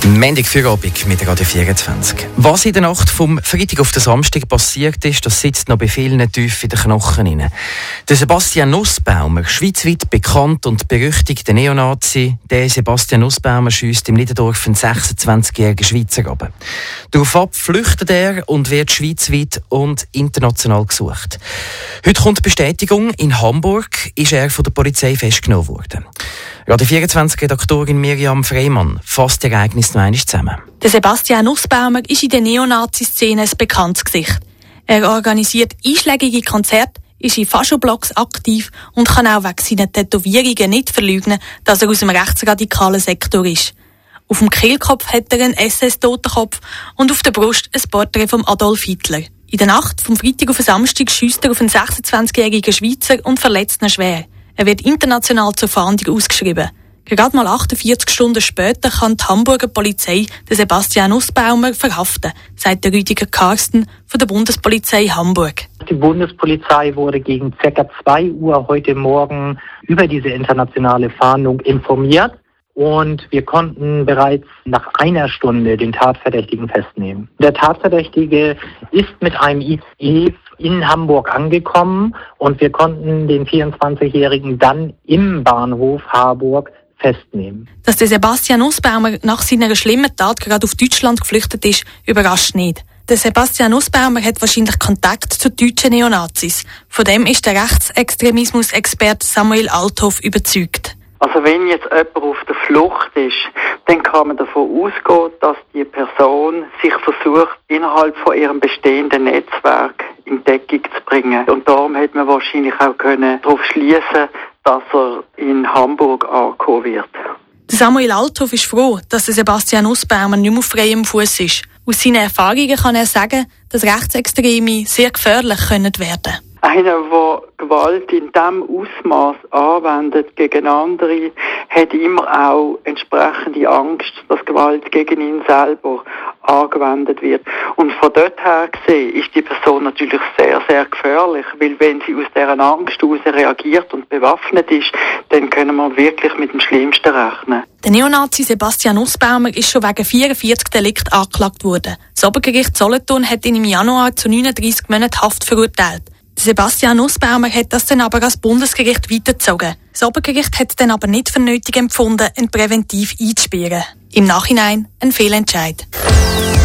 Montag Feierabend mit Radio 24. Was in der Nacht vom Freitag auf den Samstag passiert ist, das sitzt noch bei vielen tief in den Knochen hinein. Der Sebastian Nussbaumer, schweizweit bekannt und berüchtigter Neonazi, der Sebastian Nussbaumer schiesst im Niederdorf einen 26-jährigen Schweizer ab. Daraufhin flüchtet er und wird schweizweit und international gesucht. Heute kommt die Bestätigung, in Hamburg ist er von der Polizei festgenommen worden. Radio 24-Redaktorin Miriam Freymann fasst das Ereignis noch einmal zusammen. Der Sebastian Nussbaumer ist in der Neonazi-Szene ein bekanntes Gesicht. Er organisiert einschlägige Konzerte, ist in Faschoblocks aktiv und kann auch wegen seiner Tätowierungen nicht verleugnen, dass er aus dem rechtsradikalen Sektor ist. Auf dem Kehlkopf hat er einen SS-Totenkopf und auf der Brust ein Porträt von Adolf Hitler. In der Nacht vom Freitag auf den Samstag schiesst er auf einen 26-jährigen Schweizer und verletzt ihn schwer. Er wird international zur Fahndung ausgeschrieben. Gerade mal 48 Stunden später kann die Hamburger Polizei den Sebastian Nussbaumer verhaften, sagt der Rüdiger Karsten von der Bundespolizei Hamburg. Die Bundespolizei wurde gegen ca. 2 Uhr heute Morgen über diese internationale Fahndung informiert und wir konnten bereits nach 1 Stunde den Tatverdächtigen festnehmen. Der Tatverdächtige ist mit einem ICE in Hamburg angekommen und wir konnten den 24-Jährigen dann im Bahnhof Harburg festnehmen. Dass der Sebastian Nussbaumer nach seiner schlimmen Tat gerade auf Deutschland geflüchtet ist, überrascht nicht. Der Sebastian Nussbaumer hat wahrscheinlich Kontakt zu deutschen Neonazis. Von dem ist der Rechtsextremismus-Experte Samuel Althoff überzeugt. Also wenn jetzt jemand auf der Flucht ist, dann kann man davon ausgehen, dass die Person sich versucht, innerhalb von ihrem bestehenden Netzwerk in Deckung zu bringen. Und darum hätte man wahrscheinlich auch darauf schließen, dass er in Hamburg angekommen wird. Samuel Althoff ist froh, dass der Sebastian Nussbaumer nicht mehr auf freiem Fuß ist. Aus seinen Erfahrungen kann er sagen, dass Rechtsextreme sehr gefährlich werden können. Einer, der Gewalt in diesem Ausmaß anwendet gegen andere, hat immer auch entsprechende Angst, dass Gewalt gegen ihn selber angewendet wird. Und von dort her gesehen ist die Person natürlich sehr, sehr gefährlich, weil wenn sie aus dieser Angst heraus reagiert und bewaffnet ist, dann können wir wirklich mit dem Schlimmsten rechnen. Der Neonazi Sebastian Nussbaumer ist schon wegen 44 Delikten angeklagt worden. Das Obergericht Solothurn hat ihn im Januar zu 39 Monaten Haft verurteilt. Sebastian Nussbaumer hat das dann aber als Bundesgericht weitergezogen. Das Obergericht hat dann aber nicht für nötig empfunden, ihn präventiv einzusperren. Im Nachhinein ein Fehlentscheid.